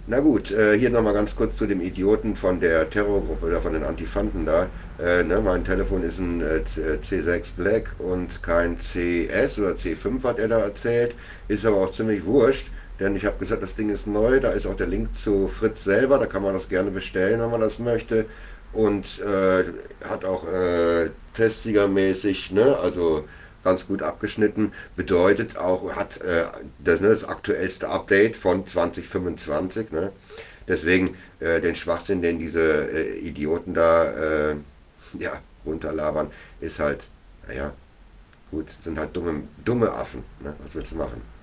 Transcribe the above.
Na gut, hier nochmal ganz kurz zu dem Idioten von der Terrorgruppe oder von den Antifanten da. Ne, mein Telefon ist ein C6 Black und kein CS oder C5, hat er da erzählt. Ist aber auch ziemlich wurscht, denn ich habe gesagt, das Ding ist neu. Da ist auch der Link zu Fritz selber, da kann man das gerne bestellen, wenn man das möchte. Und hat auch testsiegermäßig, ne, also ganz gut abgeschnitten. Bedeutet auch, hat das, ne, das aktuellste Update von 2025. Ne? Deswegen den Schwachsinn, den diese Idioten da ja, runterlabern, ist halt, naja, gut, sind halt dumme Affen. Ne? Was willst du machen?